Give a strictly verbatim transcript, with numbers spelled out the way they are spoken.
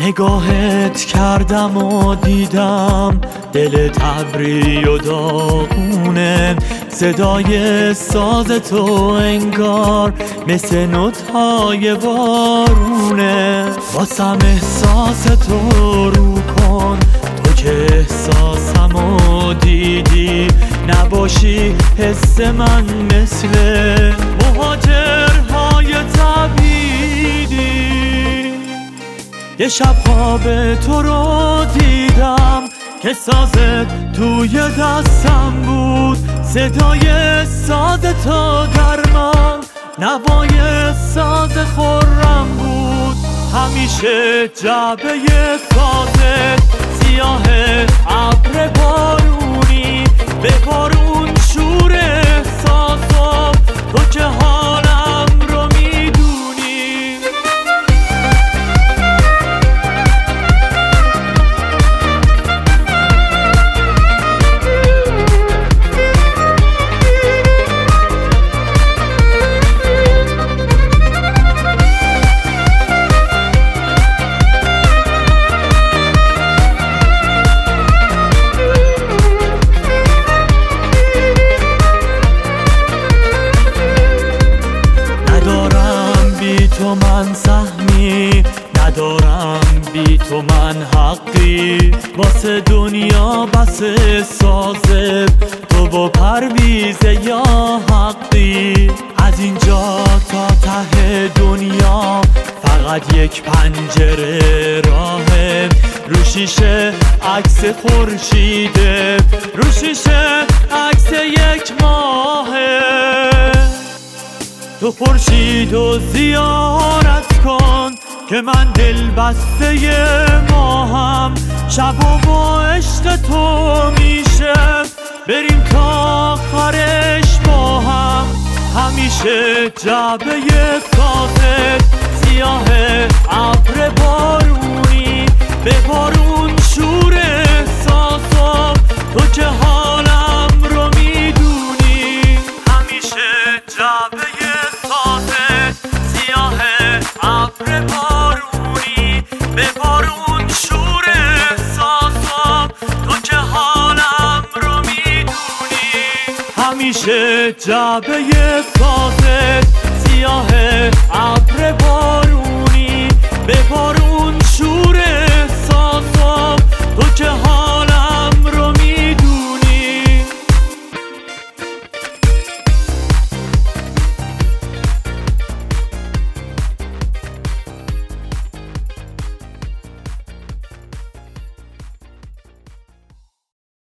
نگاهت کردم و دیدم دل تبری و داغونه، صدای ساز تو انگار مثل نوت‌های بارونه. واسم احساس تو رو کن، تو که احساسمو دیدی، نباشی حس من مثل مهاجرهای تبعیدی. یه شب خواب تو رو دیدم که سازت توی دستم بود، صدای ساز تو در من نوای ساز خرم بود. همیشه جعبه سازت سیاه ابر بارونی، به بارون شور احساسم، تو که حالم رو میدونی. تو من سهمی ندارم، بی تو من حقی، واسه دنیا بس سازب تو با پرویزه یا حقی. از اینجا تا ته دنیا فقط یک پنجره راهه، رو شیشه عکس خورشیده، رو شیشه عکس یک ماهه. تو خورشید و زیارت کن که من دل بسته ماهم، شب و با عشق تو میشه بریم تا آخرش با هم. همیشه جعبه سازت سیاه ابر بارونی، به بارون شور احساسم، تو که حالم رو میدونی. همیشه جعبه سیاه ابر بارونی، به بارون شور احساسم، تو که حالم رو میدونی. همیشه جعبه سازت سیاه